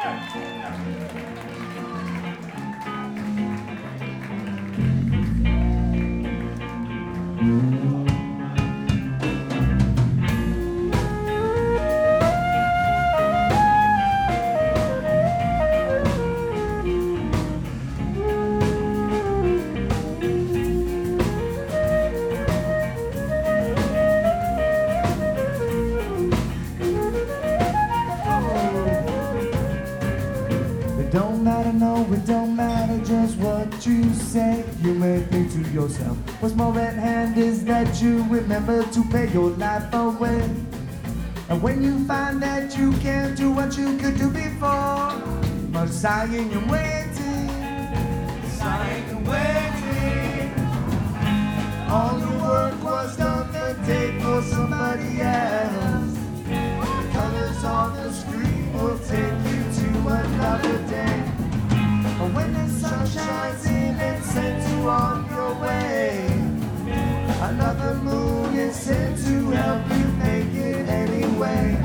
It don't matter, no, it don't matter just what you say. You may think to yourself, what's more at hand is that you remember to pay your life away. And when you find that you can't do what you could do before, much sighing and waiting, sighing and waiting. All the work was done the day for somebody else. The colors on the screen will take you to another day. But when the sun shines in and sends you on your way, another moon is sent to help you make it anyway.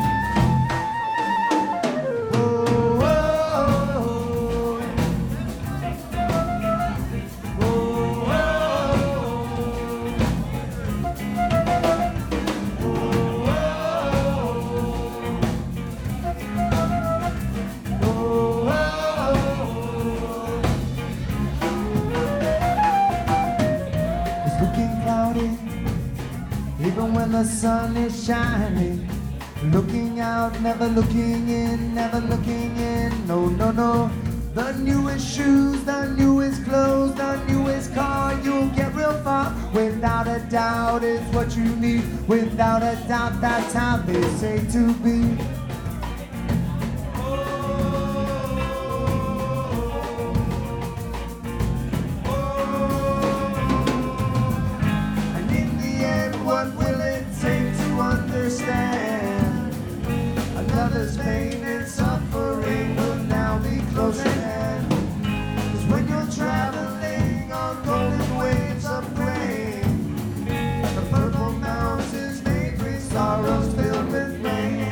Oh, oh, oh. Oh, even when the sun is shining, looking out, never looking in, never looking in, no, no, no. The newest shoes, the newest clothes, the newest car, you'll get real far. Without a doubt, it's what you need. Without a doubt, that's how they say to be. What will it take to understand? Another's pain and suffering will now be close at hand. 'Cause when you're traveling on golden waves of grain, the purple mountains may bring sorrows filled with rain.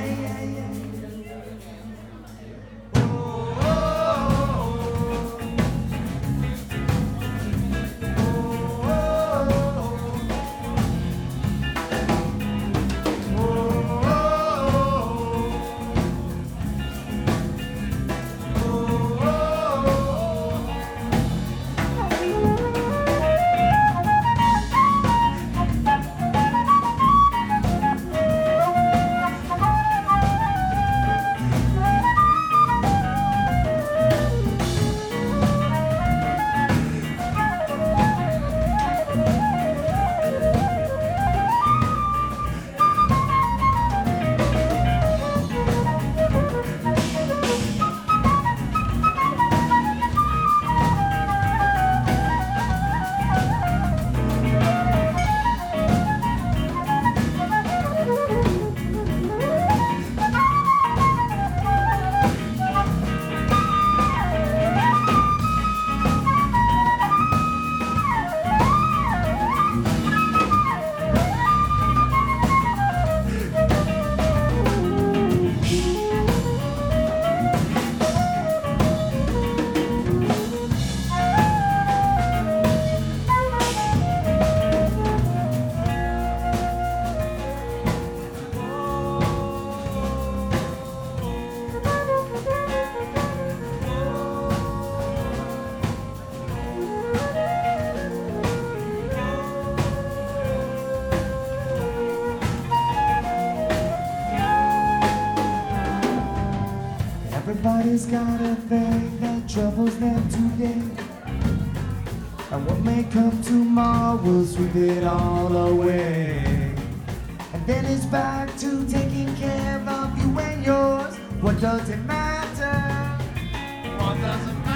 Everybody's got a thing that troubles them today, and what may come tomorrow will sweep it all away. And then it's back to taking care of you and yours. What does it matter? What does it matter?